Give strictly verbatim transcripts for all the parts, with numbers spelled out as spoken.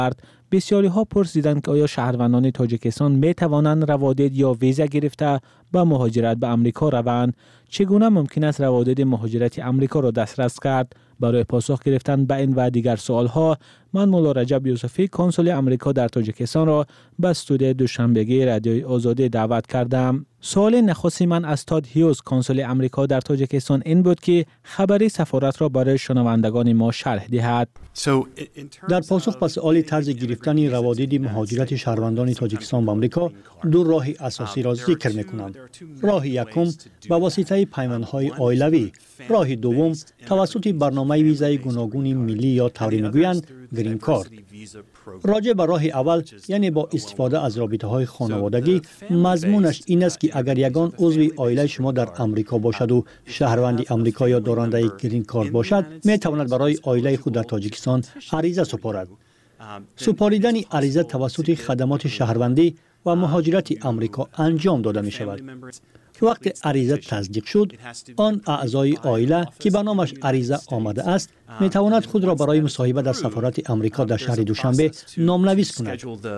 بسیاری ها پرسیدند که آیا شهروندان تاجیکستان می توانند روادید یا ویزا گرفته به مهاجرت به امریکا روند؟ چگونه ممکن است روادید مهاجرت امریکا را دسترس کرد؟ برای پاسخ گرفتن به این و دیگر سوال ها من مولا رجب یوسفی کنسول امریکا در تاجیکستان را به استودیوی دوشنبگی رادیوی آزادی دعوت کردم. سوال نخستی من از تاد هیوز کنسول امریکا در تاجیکستان این بود که خبری سفارت را برای شنوندگان ما شرح دهد. در پاسخ به سوال طرز گرفتن روادید مهاجرت شهروندان تاجیکستان به امریکا دو راه اساسی را ذکر می‌کنم. راه یکم به واسطه پیمانهای عائلوی، راه دوم توسط برنامه ویزای گوناگون ملی یا طوری میگویند گرین کارت. راجع به راه اول یعنی با استفاده از رابطه‌های خانوادگی، مضمونش این است که اگر یگان عضو عائله شما در امریکا باشد و شهروند امریکا یا دارنده گرین کارت باشد، می تواند برای عائله خود در تاجیکستان عریضه سپارد. سپاریدن عریضه توسط خدمات شهروندی و مهاجرت امریکا انجام داده می شود. وقت عریضه تصدیق شد، آن اعضای عائله که به نامش عریضه آمده است می تواند خود را برای مصاحبه در سفارت امریکا در شهر دوشنبه نامنویس کند.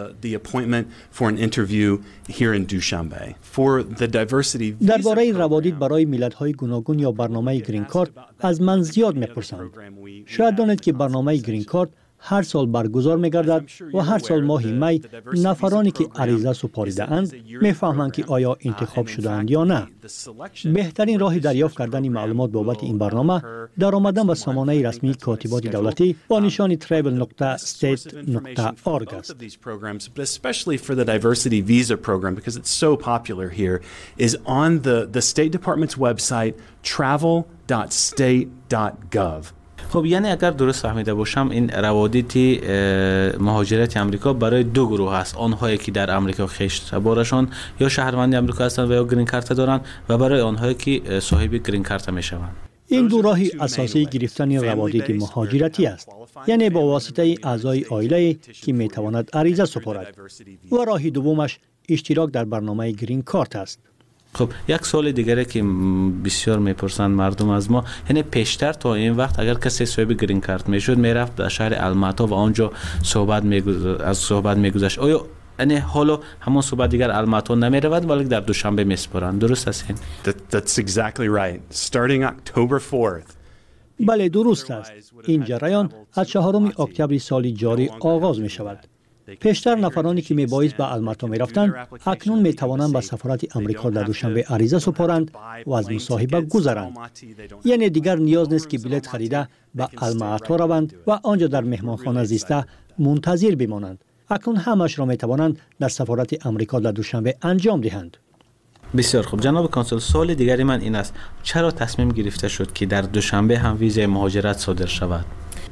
درباره روادید برای ملت‌های گوناگون یا برنامه گرین کارت از من زیاد می‌پرسند. شاید دانید که برنامه گرین کارت هر سال برگزار می‌گردد و هر سال ماه می نفرانی که عریضه سپاریده اند می‌فهمند که آیا انتخاب شده‌اند یا نه. بهترین راه دریافت کردن معلومات بابت این برنامه در آمدن به سامانه رسمی کاتبات دولتی با نشان travel dot state dot org است. Especially for the diversity visa program because it's so popular here is on the the State Department's website travel dot state dot gov. خب یعنی اگر درست فهمیده باشم این روادید مهاجرت امریکا برای دو گروه است، آنهایی که در امریکا خشت بارشان یا شهروند امریکا هستند و یا گرین کارت دارند و برای آنهایی که صاحب گرین کارت میشوند. این دو راه اساسی گرفتن روادید مهاجرتی است، یعنی با واسطه اعضای عائله که میتواند عریضه سپارد، و راه دومش اشتراک در برنامه گرین کارت است. خب یک سوال دیگری که بسیار میپرسند مردم از ما، یعنی پیشتر تا این وقت اگر کسی صاحب گرین کارت میشد میرفت در شهر الماتا و آنجا صحبت میگذاشت از صحبت میگذشت، آیا یعنی حالا همون صحبت دیگر الماتا نمیرود ولی در دوشنبه میسپارند، درست است این؟ That, that's exactly right. Starting October fourth. بله درست است. این جریان از چهارم اکتبر سال جاری آغاز می شود. پیشتر نفرانی که میبایست به الماتا میرفتند اکنون میتوانند به سفارت امریکا در دوشنبه عریضه سپارند و از مصاحبه گذرند. یعنی دیگر نیاز نیست که بلیط خریده به الماتا روند و آنجا در مهمانخانه زیسته منتظر بمانند. اکنون همش را میتوانند در سفارت امریکا در دوشنبه انجام دهند. بسیار خوب جناب کنسول، سوال دیگری من این است، چرا تصمیم گرفته شد که در دوشنبه هم ویزای مهاجرت صادر شود؟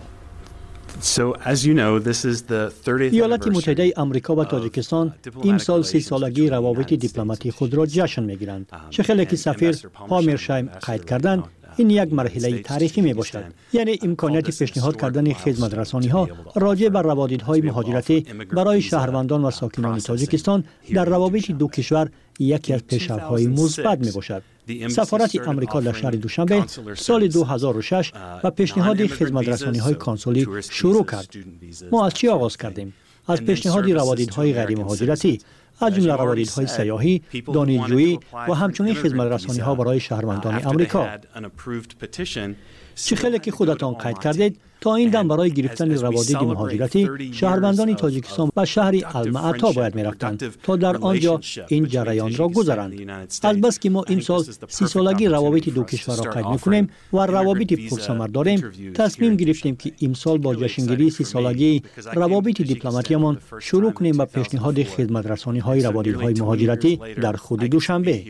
So as you know, this is the thirtieth ایالات متحده آمریکا و تاجیکستان امسال سی سالگی روابط دیپلماتی خود را جشن میگیرند. چه خیلی که سفیر هامرشایم قید کردند، این یک مرحله تاریخی می باشد. یعنی امکانیت پیشنهاد کردن خدمت رسانی ها راجع بر روادیدهای مهاجرتی برای شهروندان و ساکنان تاجیکستان در روابط دو کشور یکی از پیشرفت‌های مثبت می باشد. سفارت امریکا در شهر دوشنبه سال دو هزار و شش و پیشنهاد خدمت رسانی های کنسولی شروع کرد. ما از چی آغاز کردیم؟ از پیشنهاد روادیدهای غیر مهاجرتی، از جمله روادیدهای سیاحی، دانشجویی و همچنین خدمت رسانی ها برای شهروندان امریکا. چه خیلی که خودتان قید کردید، تا این دم برای گرفتن روادید مهاجرتی شهروندان تاجیکستان به شهر الماتا باید می‌رفتند تا در آنجا این جریان را گذرانند. البته که ما این سال سی سالگی روابط دو کشور را قید می‌کنیم و روابط پرثمر داریم، تصمیم گرفتیم که امسال با جشنگیری سی سالگی روابط دیپلماتیمان شروع کنیم با پیشنهاد خدمت رسانی‌های روادیدهای مهاجرتی در خود دوشنبه.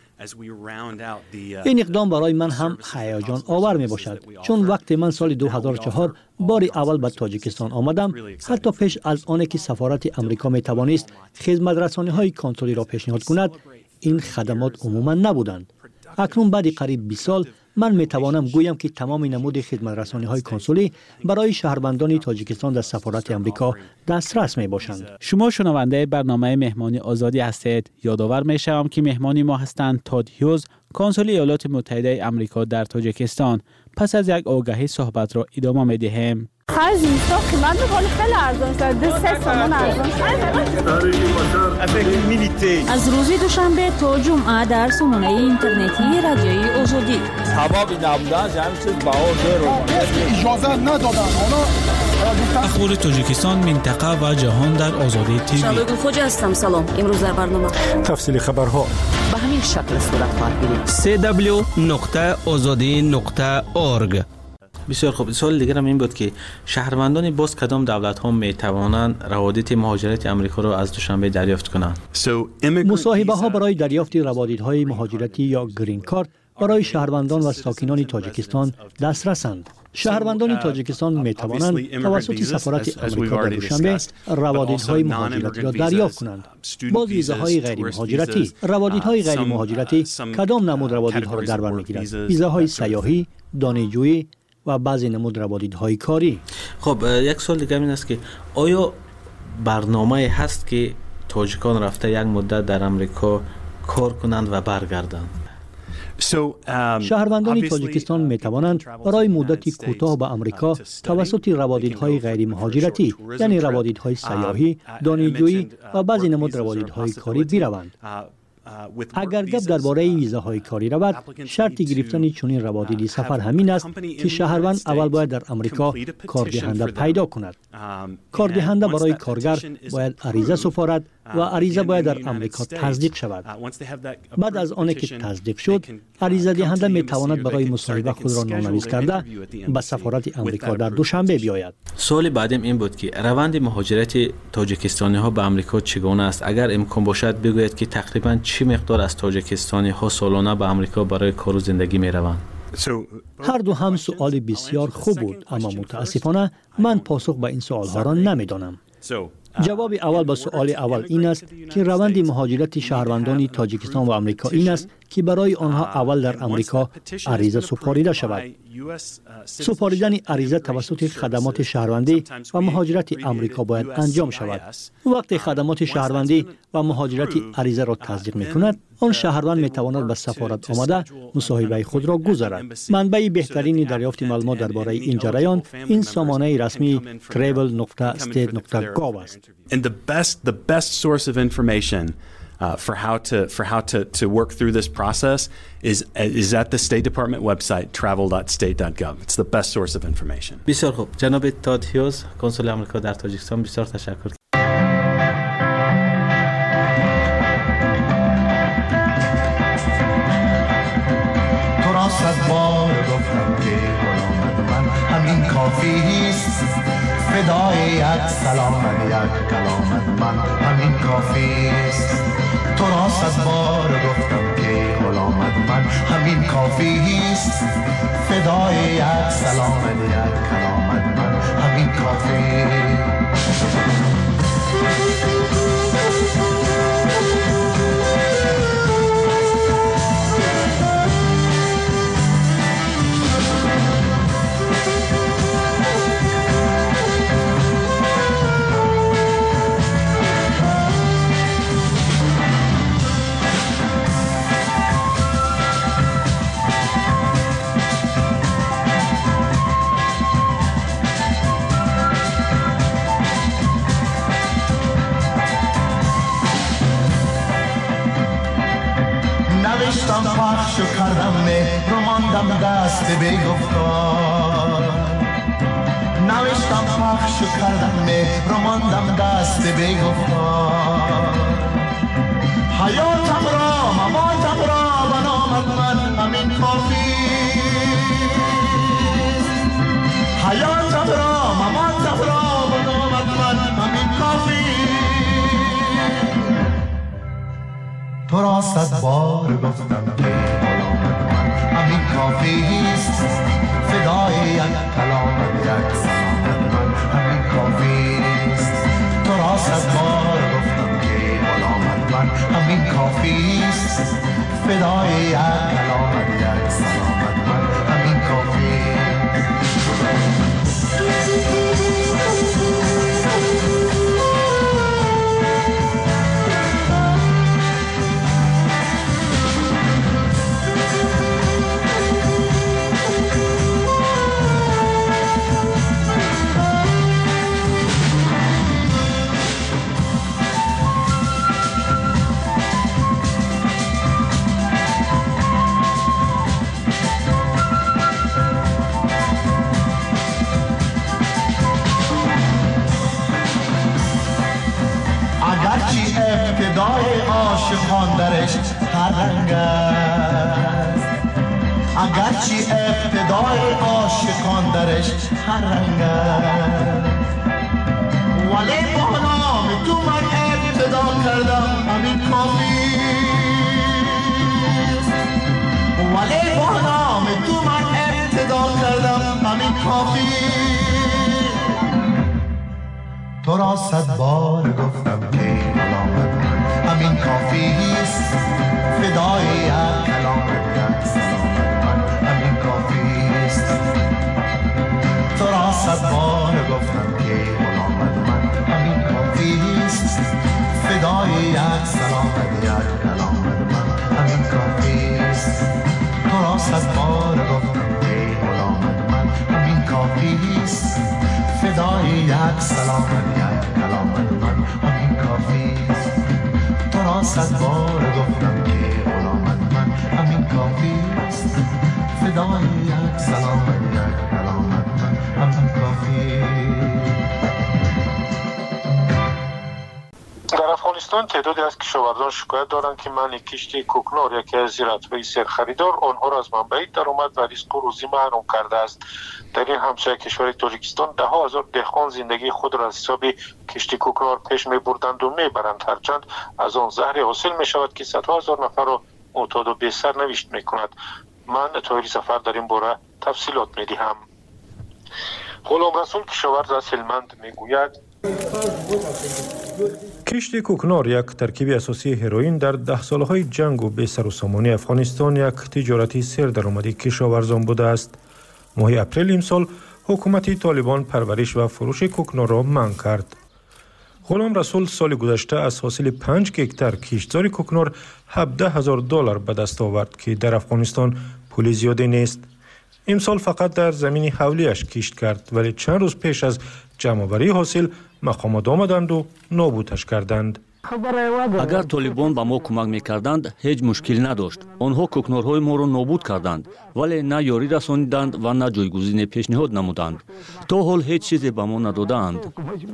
این اقدام برای من هم هیجان آور می باشد، چون وقتی من سال دو هزار و چهار بار اول به تاجیکستان آمدم، حتی پیش از آنکه که سفارت امریکا می توانست خدمت رسانی های کنسولی را پیشنهاد کند، این خدمات عموما نبودند. اکنون بعد قریب بیست سال من می توانم گویم که تمام نمود خدمت رسانی های کنسولی برای شهروندان تاجیکستان در سفارت امریکا دسترس می باشند. شما شنونده برنامه مهمانی آزادی هستید. یادآور می شوم که مهمانی ما هستند تاد هیوز، کنسول ایالات متحده آمریکا در تاجیکستان. پس از یک آگهی صحبت را ادامه می دهیم. خرج نیستا قیمت میکنه خیلی ارزان شده سه تومن ارزان شده. از روز دوشنبه تا جمعه در سامانه اینترنتی رادیوی آزادی هوا نبودن جمعی چیز باور اجازه ندادن اخبار تاجیکستان، منطقه و جهان در آزادی تیوی. شبکه خوج هستم. سلام. امروز در برنامه تفصیل خبرها به همین شکل صورت خواهد گرفت. سی دبلیو نقطه آزادی نقطه اورگ. بسیار خوب. سوال دیگر هم این بود که شهروندان باز کدام دولت ها می توانند روابط مهاجرت امریکا را از دوشنبه دریافت کنند؟ مصاحبه ها برای دریافت روابط های مهاجرتی یا گرین کارت برای شهروندان و ساکنان تاجیکستان دسترسند. شهروندان تاجیکستان می توانند توسط سفارت آمریکا در دوشنبه روابط های مهاجرتی را دریافت کنند. باز ویزاهای غیر مهاجرتی. روابط های غیر مهاجرتی کدام نمود روابط ها را در بر میگیرد؟ ویزاهای سیاحی، دانشجویی و بعضی نمود روابط های کاری. خب یک سوال دیگه این است که آیا برنامه هست که تاجیکان رفته یک مدت در امریکا کار کنند و برگردند؟ شهروندان تاجیکستان می توانند برای مدتی کوتاه به امریکا توسط روابط های غیر مهاجرتی یعنی روابط های سیاحی، دانشجویی و بعضی نمود روابط های کاری بروند. اگر گپ درباره ویزاهای کاری رود، شرط گرفتن چنین روابط سفر همین است که شهروند اول باید در امریکا کاردهنده پیدا کند. کاردهنده برای کارگر باید عریضه سفارت و عریضه باید در امریکا تصدیق شود. بعد از آنکه که تصدیق شد، عریضه دهنده می تواند برای مصاحبه خود را نامنویس کرده به سفارت امریکا در دوشنبه بیاید. سوال بعدیم این بود که روند مهاجرت تاجیکستانی ها به امریکا چگونه است؟ اگر امکان باشد بگویید که تقریبا چه مقدار از تاجیکستانی ها سالانه به امریکا برای کار و زندگی می روند؟ هر دو هم سوال بسیار خوب بود، اما متاسفانه من پاسخ به این سوال ها را نمی دانم. جواب اول به سوال اول این است که روند مهاجرت شهروندان تاجیکستان و امریکا این است که برای آنها اول در امریکا عریضه سپاریده شود. سپاریدن عریضه توسط خدمات شهروندی و مهاجرت امریکا باید انجام شود. وقتی خدمات شهروندی و مهاجرت عریضه را تصدیق می کند، آن شهروند می تواند به سفارت آمده مصاحبه خود را گذارد. منبع بهترین دریافت معلومات درباره این جریان این سامانه رسمی travel dot state dot gov است. And the best the best source of information Uh, for how to for how to to work through this process is is at the State Department website travel dot state dot gov. It's the best source of information. بسیار خوب. جناب تاد هیوز، کنسول آمریکا در تاجیکستان، بسیار تشکر. تو را صد بار گفتم که غلامت من همین کافی است، فدای یک سلامت یک کلامت من همین کافی است. تو را صد بار گفتم که غلامت من همین کافی است، فدای یک سلامت یک کلامت من همین کافی. نوشتم پخش و کردم مهر و ماندم دست بگفتار. نوشتم پخش و کردم مهر و ماندم دست بگفتار. حیاتم را مماتم را بنامت من همین کافی. حیاتم را مماتم را بنامت من همین کافی. تو را صد بار گفتم که غلامت من همین کافی است، فدای یک کلامت یک سلامت من همین کافی است. تو را صد بار گفتم که غلامت من همین کافی است، فدای یک کلامت یک سلامت من همین کافی. فدای عاشقان درش هر رنگ است اگرچه ابتدای عاشقان درش هر رنگ است ولی با نام تو من ابتدا کردم همین کافی ولی با نام تو من ابتدا کردم همین کافی تو را صد بار گفتم که کلامت من همین کافی است فدای یک کلامت یک سلامت من همین کافی است تو را صد بار گفتم که کلامت من همین کافی است فدای یک سلامت یک کلامت من همین کافی است تو را صد بار گفتم که کلامت من همین کافی است فدای یک سلامت یک کلامت من همین کافی است تو را صد بار گفتم که غلامت من همین کافی است فدای یک سلامت یک کلامت من همین کافی در افغانستان تعدادی از کشاورزان شکایت دارند که منع کشت کوکنار یکی از زراعت‌های سرخریدار آنها را از منبع درآمد و رزق و روزی محروم کرده است. در این همسایه کشور تاجیکستان ده ها هزار دهقان زندگی خود را از حساب کشت کوکنار پیش می‌بردند و می‌برند، هرچند از آن زهر حاصل می‌شود که صدها هزار نفر را معتاد و بی سرنوشت می‌کند. من طاهر سفر در این باره تفصیلات می‌دهم. غلام رسول کشاورز از هلمند می‌گوید کشت کوکنار یک ترکیب اساسی هروئین در ده سالهای جنگ و بی سر و سامانی افغانستان یک تجارتی سر درآمدی کشاورزان بوده است. ماه اپریل امسال حکومت طالبان پرورش و فروش کوکنار را منع کرد. غلام رسول سال گذشته از حاصل پنج هکتار کشتزار کوکنار هفده هزار دلار به دست آورد که در افغانستان پول زیادی نیست. امسال فقط در زمین حولیش کشت کرد، ولی چند روز پیش از جمع‌آوری حاصل مقامات آمدند و نابودش کردند. اگر طالبان به ما کمک میکردند هیچ مشکل نداشت. آنها کوکنارهای ما را نابود کردند، ولی نه یاری رسانیدند و نه جایگزین پیشنهاد نمودند. تا حال هیچ چیزی به ما ندادند.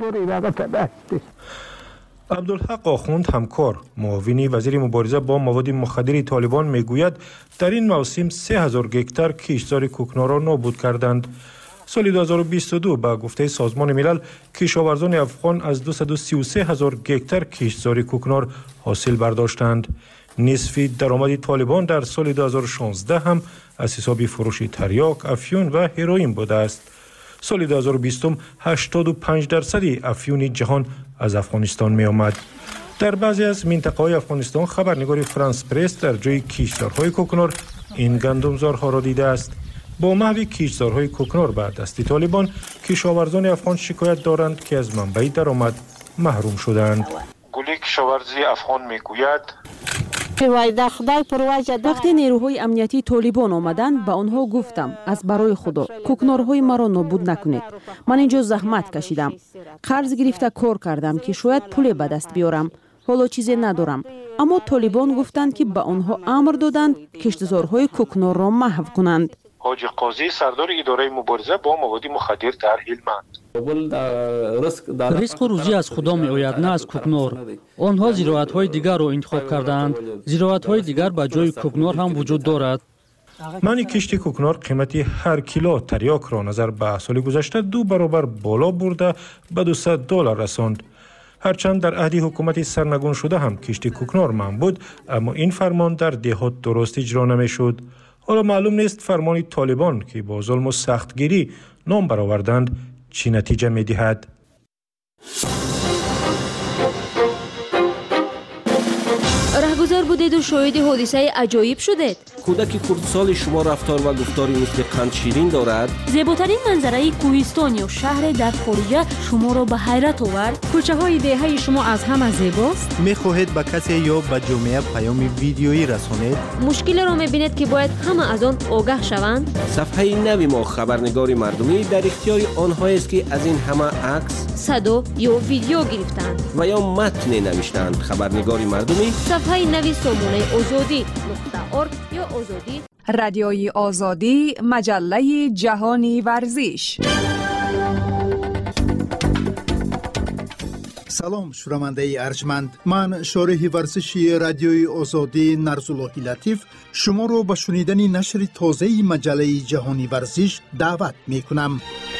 عبدالحق آخوند همکار معاون وزیر مبارزه با مواد مخدر طالبان میگوید در این موسم سه هزار هکتار کشتزار کوکنار را نابود کردند. سال دو هزار و بیست و دو به گفته سازمان ملل کشاورزان افغان از دویست و سی و سه هزار هکتار کشتزار کوکنار حاصل برداشتند. نصف درآمد طالبان در سال دو هزار و شانزده هم از حساب فروش تریاک، افیون و هروئین بوده است. سال دو هزار و بیست هشتاد و پنج درصد افیون جهان از افغانستان می آمد. در بعضی از منطقه‌های افغانستان خبرنگار فرانس پرس در جای کشتزارهای کوکنار این گندمزارها را دیده است. با محو کشتزارهای کوکنار به دست طالبان کشاورزان افغان شکایت دارند که از منبع درآمد محروم شدند. گلی کشاورزی افغان میگوید وقتی نیروهای امنیتی طالبان آمدند به آنها گفتم از برای خدا کوکنارهای مرا نابود نکنید. من اینجا زحمت کشیدم، قرض گرفته کار کردم که شاید پول به دست بیارم. حالا چیزی ندارم. اما طالبان گفتند که به آنها امر دادند کشتزارهای کوکنار را محو کنند. حاجی قاضی سردار اداره مبارزه با مواد مخدر در هلمند: رزق و روزی از خدا می آید، نه از کوکنار. آنها زراعت‌های دیگر را انتخاب کردند. زراعت‌های دیگر به جای کوکنار هم وجود دارد. منع کشت کوکنار قیمت هر کیلو تریاک را نظر به سال گذشته دو برابر بالا برده به دویست دلار رساند. هرچند در عهد حکومت سرنگون شده هم کشت کوکنار ممنوع بود، اما این فرمان در دهات درست اجرا نمی‌شد. حالا معلوم نیست فرمان طالبان که با ظلم و سختگیری نام برآوردند چی نتیجه می‌دهد. رهگذر بودید و شاهد حادثه عجایب شدید. کودک خردسال شما رفتار و گفتاری مثل قند شیرین دارد. زیباترین منظره کوهستان یا شهر در خارجه شما را به حیرت آورد. کوچه های دهه شما از همه زیباست. میخواهید به کسی یا به جامعه پیام ویدیویی رسانید؟ مشکل را میبینید که باید همه از آن آگاه شوند. صفحه نوی ما خبرنگار مردمی در اختیار آنهایی است که از این همه عکس، صدا یا ویدیو گرفتند و یا متن نوشتند. خبرنگار مردمی صفحه نوی سامانه آزادی نقطه ارگ یا آزادی. رادیوی آزادی، مجله جهانی ورزش. سلام شنونده ارجمند، من شارح ورزشی رادیوی آزادی نرزاللهی لطیف شما رو به شنیدن نشر تازه مجله جهانی ورزش دعوت می کنم.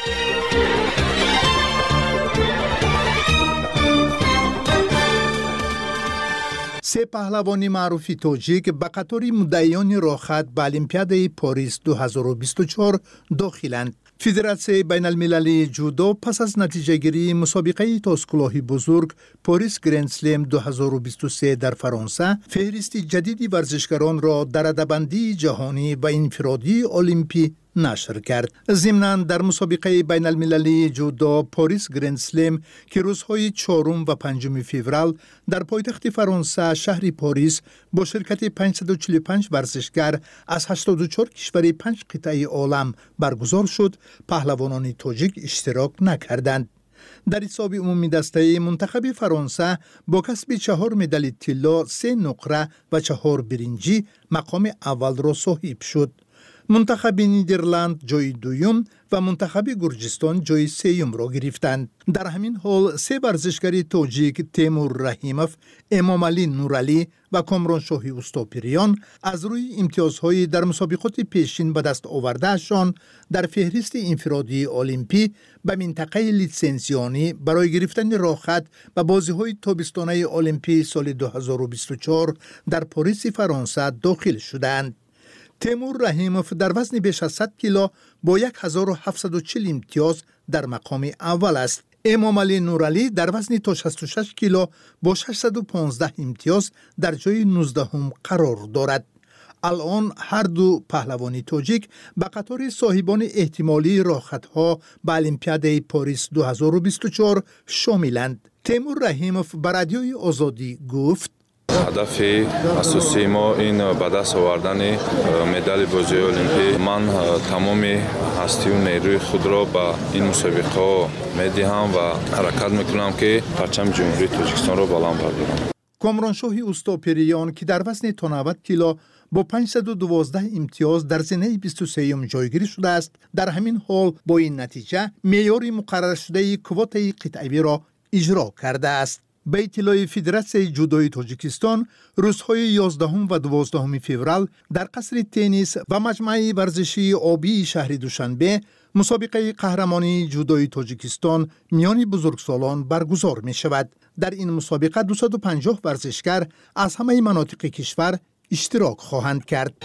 سه پهلوان معروف تاجیک به قطار مدعیان راهخط به المپیاد پاریس دو هزار و بیست و چهار داخلند. فدراسیون بین المللی جودو پس از نتیجه گیری مسابقه تاسکلاهی بزرگ پاریس گرند اسلم دو هزار و بیست و سه در فرانسه فهرست جدید ورزشکاران را در رده‌بندی جهانی و انفرادی المپی نشر کرد. ضمناً در مسابقه بین المللی جودو پاریس گرند اسلم که روزهای چهارم و پنجم فوریه در پایتخت فرانسه شهر پاریس با شرکت پانصد و چهل و پنج ورزشکار از هشتاد و چهار کشور پنج قطعه عالم برگزار شد، پهلوانان تاجیک اشتراک نکردند. در حساب عمومی دسته منتخب فرانسه با کسب چهار مدال طلا، سه نقره و چهار برنجی مقام اول را صاحب شد. منتخب نیدرلند جای دوم و منتخب گرجستان جای سوم را گرفتند. در همین حال سه ورزشکار تاجیک تیمور رحیموف، امام علی نورعلی و کامرانشاه اوستاپریان از روی امتیازهای در مسابقات پیشین به دست آوردهشان در فهرست انفرادی المپی به منطقه لیسنسیانی برای گرفتن راهخط به بازی‌های تابستانه المپی سال دو هزار و بیست و چهار در پاریس فرانسه داخل شدند. تیمور رحیموف در وزن بیش از صد کیلو با هزار و هفتصد و چهل امتیاز در مقام اول است. امام علی نورعلی در وزن تا شصت و شش کیلو با ششصد و پانزده امتیاز در جای نوزدهم قرار دارد. الان هر دو پهلوانی تاجیک به قطار صاحبان احتمالی راهخطها به المپیاد پاریس دو هزار و بیست و چهار شاملند. تیمور رحیموف به رادیوی آزادی گفت: هدف اساسی ما این به دست آوردن مدال بازی المپی. من تمام هستی و نیروی خود را به این مسابقه میدهم و حرکت میکنم که پرچم جمهوری تاجیکستان را بلند بردارم. کامرانشاه اوستاپریان که در وزن تا نود کیلو با پانصد و دوازده امتیاز در زنه بیست و سوم جایگیری شده است، در همین حال با این نتیجه معیار مقرر شده کوته قطعی را اجرا کرده است. به اطلاع فدراسیون جودوی تاجیکستان روزهای یازدهم و دوازدهم فوریه در قصر تنیس و مجمع ورزشی آبی شهر دوشنبه مسابقه قهرمانی جودوی تاجیکستان میان بزرگسالان برگزار می شود. در این مسابقه دویست و پنجاه ورزشکار از همه مناطق کشور اشتراک خواهند کرد.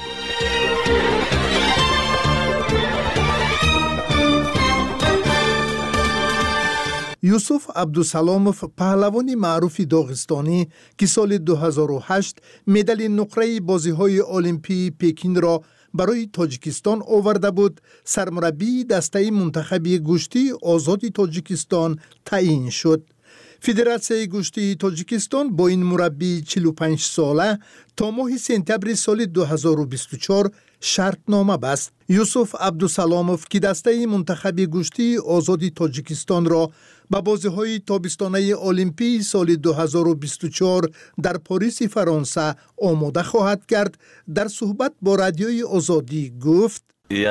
یوسف عبدالسلاموف پهلوان معروف داغستانی که سال دو هزار و هشت مدال نقره بازی‌های المپی پکین را برای تاجیکستان آورده بود، سرمربی دسته منتخب گوشتی آزاد تاجیکستان تعیین شد. فدراسیون گوشتی تاجیکستان با این مربی چهل و پنج ساله تا ماه سپتامبر سال دو هزار و بیست و چهار شرطنامه بست. یوسف عبدالسلاموف که دسته منتخب گوشتی آزاد تاجیکستان را به بازی‌های تابستانه المپی سال دو هزار و بیست و چهار در پاریس فرانسه آماده خواهد کرد، در صحبت با رادیوی آزادی گفت: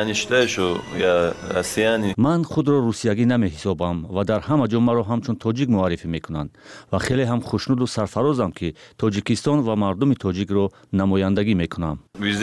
من خود را روسیگی نمی حسابم و در همه جا مرا همچون تاجیک معرفی میکنند و خیلی هم خوشنود و سرفرازم که تاجیکستان و مردم تاجیک را نمایندگی میکنم.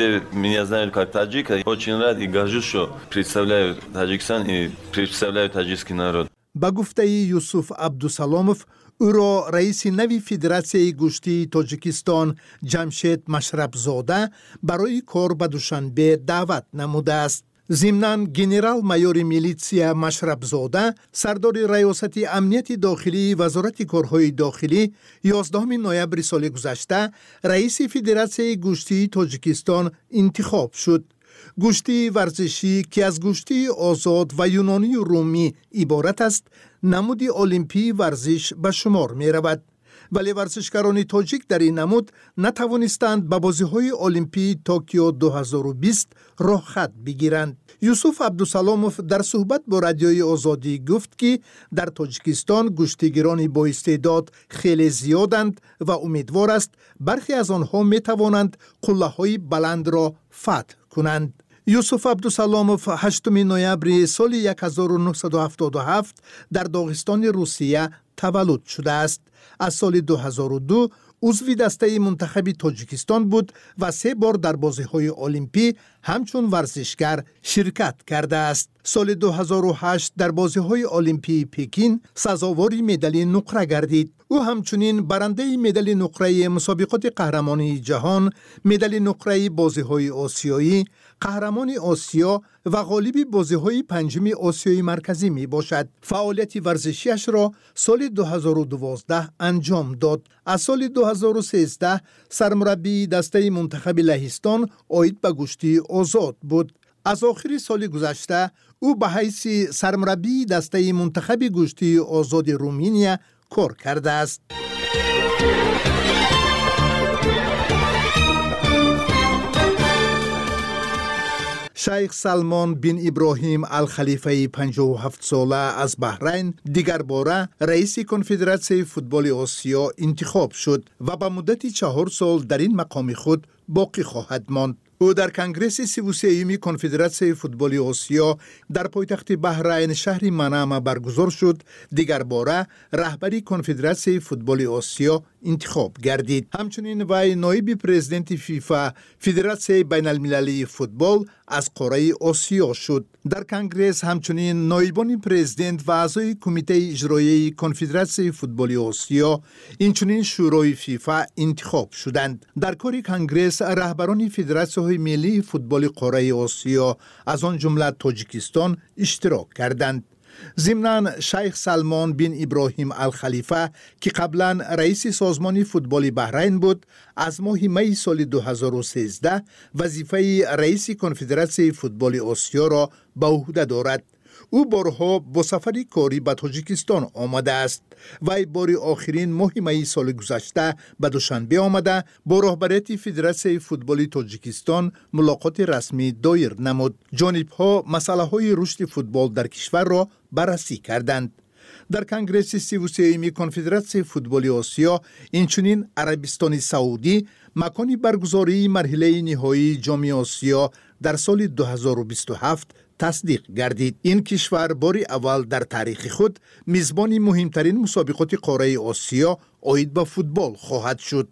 با گفته یوسف عبدالسلاموف، او را رئیس نوی فدراسیون گوشتی تاجیکستان جمشید مشربزاده برای کار به دوشنبه دعوت نموده است. ضمناً گنرال مایور میلیتسیا مشربزاده سردار ریاست امنیت داخلی وزارت کارهای داخلی یازدهم نوامبر سال گذشته رئیس فدراسیون گوشتی تاجیکستان انتخاب شد. گوشتی ورزشی که از گوشتی آزاد و یونانی و رومی عبارت است، نمود المپی ورزش به شمار می رود. ولی ورزشکاران تاجیک در این نمود نتوانستند به بازی‌های المپی توکیو دو هزار و بیست راهخط بگیرند. یوسف عبدالسلاموف در صحبت با رادیوی آزادی گفت که در تاجیکستان گوشتیگران با استعداد خیلی زیادند و امیدوار است برخی از آنها می توانند قله‌های بلند را فتح کنند. یوسف عبدالسلاموف هشتم نوامبر سال هزار و نهصد و هفتاد و هفت در داغستان روسیه تولد شده است. از سال دو هزار و دو عضو دسته منتخب تاجیکستان بود و سه بار در بازی‌های المپی همچون ورزشگر شرکت کرده است. سال دو هزار و هشت در بازی‌های المپی پکین سزاوار مدال نقره گردید. او همچنین برنده مدال نقره مسابقات قهرمانی جهان، مدال نقره بازی‌های آسیایی، قهرمان آسیا و غالب بازی‌های پنجم آسیای مرکزی می باشد. فعالیت ورزشیش را سال دو هزار و دوازده انجام داد. از سال دو هزار و سیزده سرمربی دسته منتخب لهستان عاید به گشتی آزاد بود. از آخر سال گذشته او به حیث سرمربی دسته منتخب گشتی آزاد رومانیا کار کرده است. شیخ سلمان بن ابراهیم الخلیفه پنجاه و هفت ساله از بحرین دیگر باره رئیس کنفدراسیون فوتبال آسیا انتخاب شد و به مدت چهار سال در این مقام خود باقی خواهد ماند. او در کنگره سی و سوم کنفدراسیون فوتبال آسیا در پایتخت بحرین شهر منامه برگزار شد. دیگر باره رهبری کنفدراسیون فوتبال آسیا انتخاب گردید. همچنین وی نایب پرزیدنت فیفا فدراسیون بین المللی فوتبال از قاره آسیا شد. در کنگره همچنین نایبان پرزیدنت و اعضای کمیته اجرایی کنفدراسیون فوتبال آسیا اینچنین شورای فیفا انتخاب شدند. در کار کنگره رهبران فدراسیون ملی فوتبال قاره آسیا از آن جمله تاجیکستان اشتراک کردند. ضمناً شیخ سلمان بن ابراهیم الخلیفه که قبلا رئیس سازمان فوتبال بحرین بود، از ماه می سال دو هزار و سیزده وظیفه رئیس کنفدراسیون فوتبال آسیا را به عهده دارد. او بارها با سفری کاری به تاجیکستان آمده است. وی بار آخرین ماه می سال گذشته به دوشنبه آمده با رهبریت فدراسیون فوتبال تاجیکستان ملاقات رسمی دایر نمود. جانب‌ها مسائل رشد فوتبال در کشور را بررسی کردند. در کنگره سی و سوم کنفدراسیون فوتبال آسیا اینچنین عربستان سعودی مکان برگزاری مرحله نهایی جام آسیا در سال دو هزار و بیست و هفت تصدیق گردید. این کشور بار اول در تاریخ خود میزبان مهمترین مسابقات قاره آسیا عاید به فوتبال خواهد شد.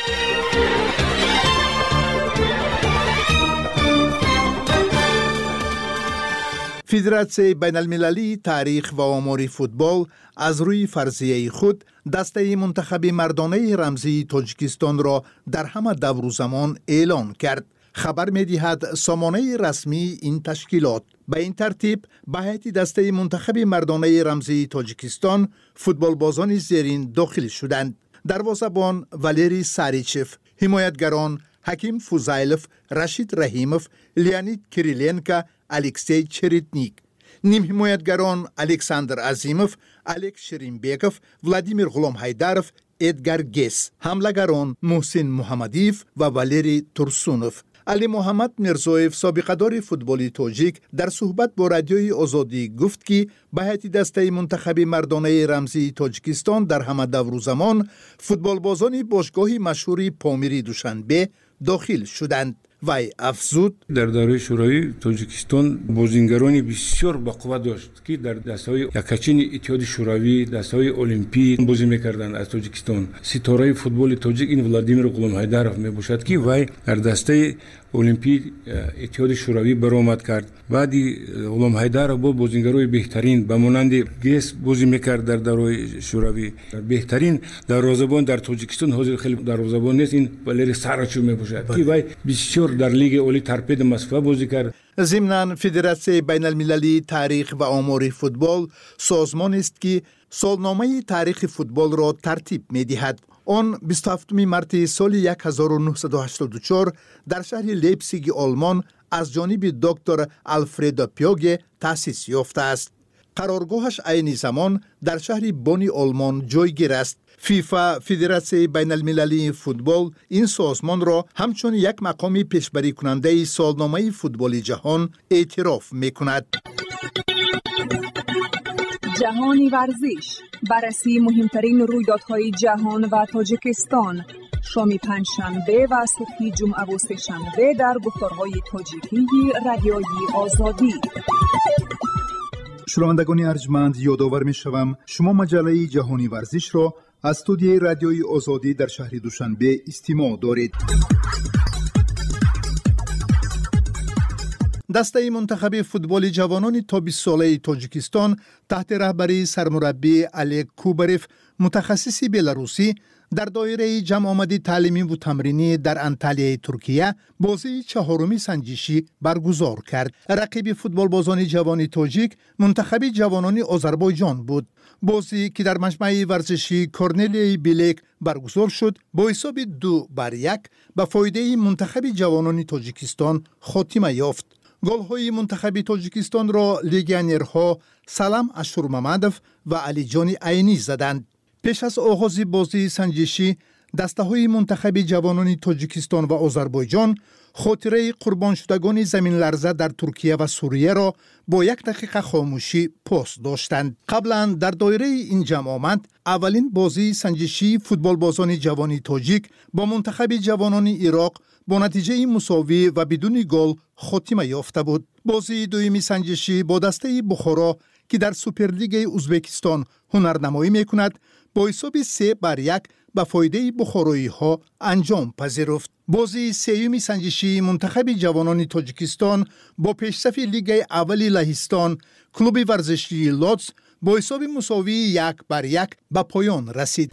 فدراسیون بین المللی تاریخ و آمار فوتبال از روی فرضیه خود دسته منتخب مردانه رمزی تاجیکستان را در همه دور و زمان اعلان کرد. خبر می دهد سامانه رسمی این تشکیلات. به این ترتیب به هیئت دسته منتخب مردانه رمزی تاجیکستان فوتبال بازان زیرین داخل شدند: دروازه‌بان والری ساریچف، حمایتگران حکیم فوزایلوف، رشید رحیموف، لیانید کریلینکا، الکسی چریتنیک، نیم حمایتگران الکساندر عظیموف، الک شرینبیکوف، ولادیمیر غلام هایداروف، ادگار گیس، حمله‌گران محسن محمدیف و والری ترسونوف. علی محمد میرزویف، سابقه‌دار فوتبال تاجیک، در صحبت با رادیوی آزادی گفت که به هیئت دسته منتخب مردانه رمزی تاجیکستان در همه دور و زمان فوتبال بازان باشگاه مشهور پامیری دوشنبه داخل شدند. وی افزود: در دوره شورای تاجیکستان بازیگرانی بسیار با قوت داشت که در دسته‌های یکچین اتحاد شوروی، دسته‌های المپی بازی می‌کردند. از تاجیکستان ستاره فوتبال تاجیک این ولادیمیر غلام هایداروف میباشد که وی در دسته المپی اتحاد شوروی برآمد کرد. بعدی غلام هایداروف با بازیگرای بهترین به مانند گیس بازی می‌کرد در دوره شوروی. بهترین دروازه‌بان در تاجیکستان حاضر خیلی دروازه‌بان نیست، این والری ساراچوف میباشد که وی بسیار در لیگ اولی ترپید مصفا بازی کرد. ضمناً فدراسیون بین المللی تاریخ و آمار فوتبال سازمان است که سالنامه تاریخ فوتبال را ترتیب می‌دهد. آن بیست و هفتم مارس سال هزار و نهصد و هشتاد و چهار در شهر لیپزیگ آلمان از جانب دکتر آلفرد پیاگه تأسیس یافته است. قرارگاهش عین زمان در شهر بونی آلمان جایگیر است. فیفا فدراسیون بین المللی فوتبال این سازمان را همچون یک مقام پیشبری کننده سالنامه فوتبال جهان اعتراف می‌کند. جهانی ورزش، بررسی مهمترین رویدادهای جهان و تاجیکستان، شام پنجشنبه و صبح جمعه و سه‌شنبه در گفتارهای تاجیکی رادیویی آزادی. شنوندگان ارجمند، یادآور می‌شوم شما مجله جهانی ورزش را از استودیوی رادیویی آزادی در شهر دوشنبه استماع دارید. دسته منتخب فوتبال جوانان تا بیست ساله تاجیکستان تحت رهبری سرمربی علی کوبریف متخصص بلاروسی در دایره جمع آمدی تعلیمی و تمرینی در انطالیای ترکیه بازی چهارمی سنجشی برگزار کرد. رقیب فوتبال بازان جوان تاجیک منتخب جوانان آذربایجان بود. بازی که در مجمع ورزشی کورنلیای بیلک برگزار شد با حساب دو بر یک به فایده منتخب جوانان تاجیکستان خاتمه یافت. گل‌های منتخب تاجیکستان را لیگیونرها سلام اشورمامدوف و علی جان عینی زدند. پیش از آغاز بازی سنجشی دسته‌های منتخب جوانان تاجیکستان و آذربایجان خاطره قربان شدگان زمین لرزه در ترکیه و سوریه را با یک دقیقه خاموشی پاس داشتند. قبلا در دایره این جمع آمد اولین بازی سنجشی فوتبال بازان جوان تاجیک با منتخب جوانان عراق با نتیجه مساوی و بدون گل خاتمه یافته بود. بازی دومی سنجشی با دسته بخارا که در سوپرلیگ ازبکستان هنرنمایی میکند با حساب سه بر یک به فایده بخارایی ها انجام پذیرفت. بازی سیومی سنجشی منتخب جوانان تاجیکستان با پیشرفت لیگ اول لهستان کلوب ورزشی لودز با حساب مساوی یک بر یک به پایان رسید.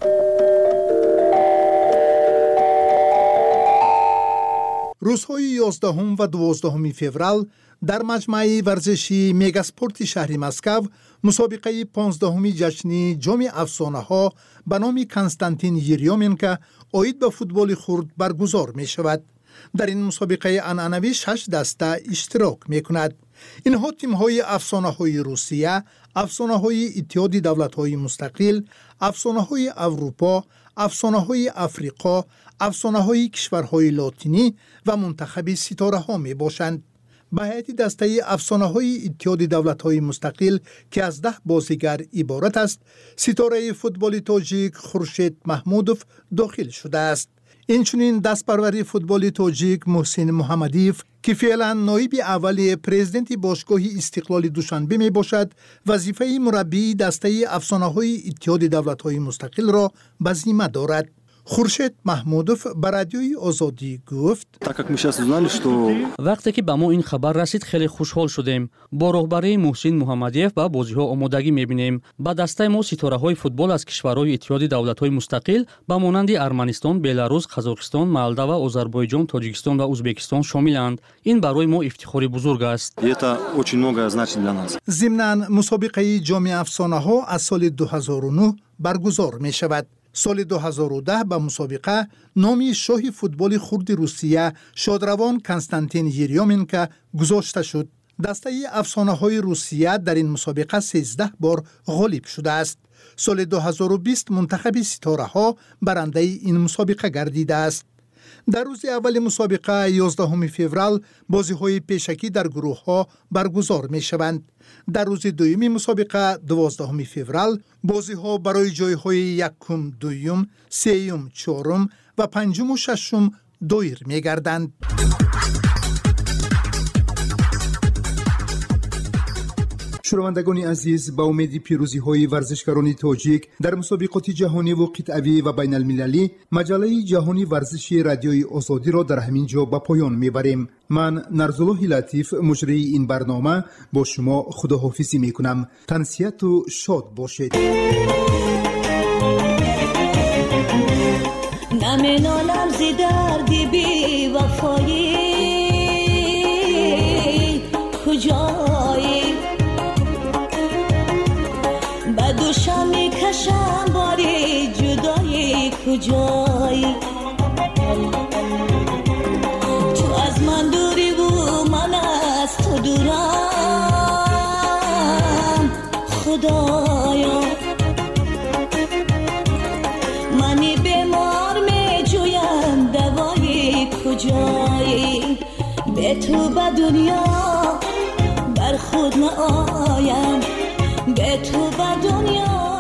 روزهای یازدهم و دوازدهم فوریه در مجمع ورزشی میگاسپورت شهر مسکو مسابقه پانزدهمی جشن جام افسانه ها به نام کنستانتین یریومنکو عاید به فوتبال خرد برگزار می شود. در این مسابقه عنعنوی شش دسته اشتراک می کند. اینها تیم های افسانه های روسیه، افسانه های اتحاد دولت های مستقل، افسانه های اروپا، افسانه های افریقا، افسانه های کشورهای لاتینی و منتخب ستاره ها می باشند. به هیئت دسته افسانه های اتحاد دولت های مستقل که از ده بازیگر عبارت است، ستاره فوتبال تاجیک خورشید محمودوف داخل شده است. اینچنین دستپروری فوتبال تاجیک محسن محمدیف که فعلا نایب اول پرزیدنت باشگاه استقلال دوشنبه می باشد، وظیفه مربی دسته افسانه های اتحاد دولت های مستقل را به ذمه دارد. خورشید محمودوف به رادیوی آزادی گفت: وقتی که به ما این خبر رسید خیلی خوشحال شدیم. با رهبری محسن محمدیف به بازی‌ها آمادگی می‌بینیم. با دسته ما ستاره‌های فوتبال از کشورهای اتحاد دولت‌های مستقل با مانند ارمنستان، بلاروس، قزاقستان، مولداوا، آذربایجان، تاجیکستان و ازبکستان شاملند. این برای ما افتخاری بزرگ است. ضمناً مسابقه جام افسانه‌ها از سال دو هزار و نه برگزار می‌شود. سال دو هزار و ده به مسابقه نامی شاه فوتبال خرد روسیه شادروان کنستانتین یریومنکو گذاشته شد. دسته افسانه های روسیه در این مسابقه سیزده بار غالب شده است. سال دو هزار و بیست منتخب ستاره ها برنده این مسابقه گردیده است. در روز اول مسابقه یازدهم فوریه بازی های پیشکی در گروه ها برگزار می شوند. در روز دومی مسابقه دوازدهم فوریه بازی ها برای جای های یکم، دویم، سوم، چهارم و پنجم و ششم دایر می گردند. شنوندگان عزیز، با امید پیروزی های ورزشکاران تاجیک در مسابقات جهانی و قطعی و بین المللی، مجله جهانی ورزشی رادیوی آزادی را در همین جا به پایان میبریم. من نرزالله لطیف مجری این برنامه با شما خداحافظی میکنم. تنسیت و شاد باشید. نمینالم زی دردی بی وفایی کجایی دوشم میکشم باری جدایی کجایی تو از من دوری و من از تو دورم خدایا منی بیمار میجویم دوایی کجایی به تو به دنیا بر خود نآیم به تو به دنیا